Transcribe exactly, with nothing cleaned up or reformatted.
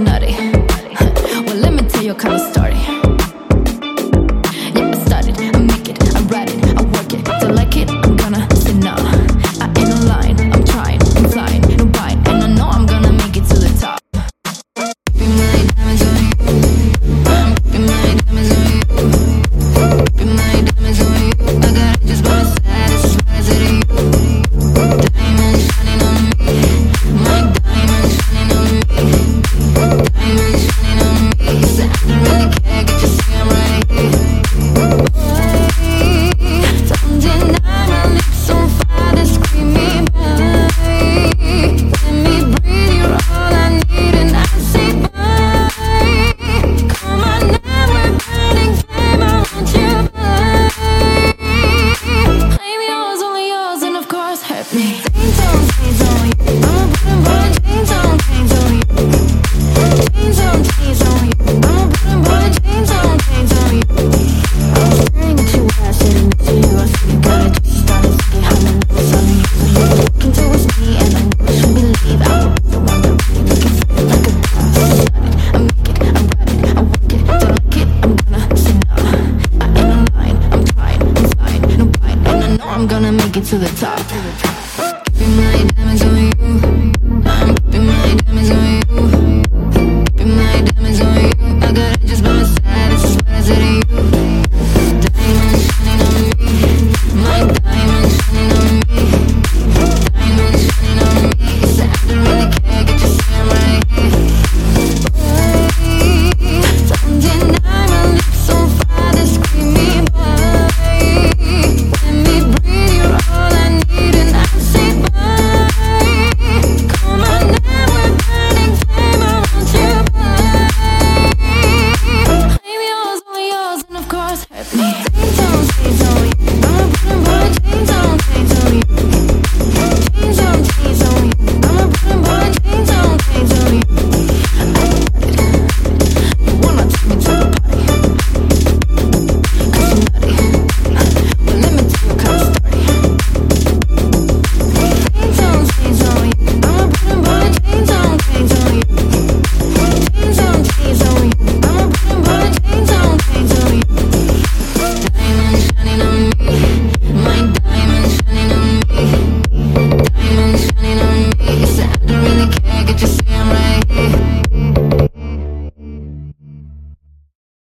nutty. Well, let me tell you a kind of story. Yeah, I started, I make it, I write it, I work it. Don't like it, I'm gonna say no. I ain't online, I'm trying, I'm flying, no bite, and I know I'm gonna make it to the top. Keeping my diamonds on you. I'm keeping my diamonds on you. Keeping my diamonds on you. I got it just by my side, it's as far as it is. Diamonds shining on me. My diamonds shining on me. Diamonds shining on me. He said I don't really care, get your see I'm right here. Boy, don't deny my lips on fire, they scream me by. Let me breathe, you're all I need, and I say bye. Come on now, we're burning flame, I want you by. I'm yours, only yours, and of course hurt me. Chains on, chains on you. I'ma put them boy chains on, chains on you. Chains on, chains on you. I'ma put them boy chains on, chains on you. I was staring at your ass, sitting next to you. I see you got it, just started thinking how my nose on you. So you were looking towards me, and I knew I should believe I would be the one that really make you feel like a boss. I started, I make it, I write it, I work it. Don't like it, I'm gonna say no. I ain't online, I'm trying, I'm flying, no bite, and I know I'm gonna make it to the top.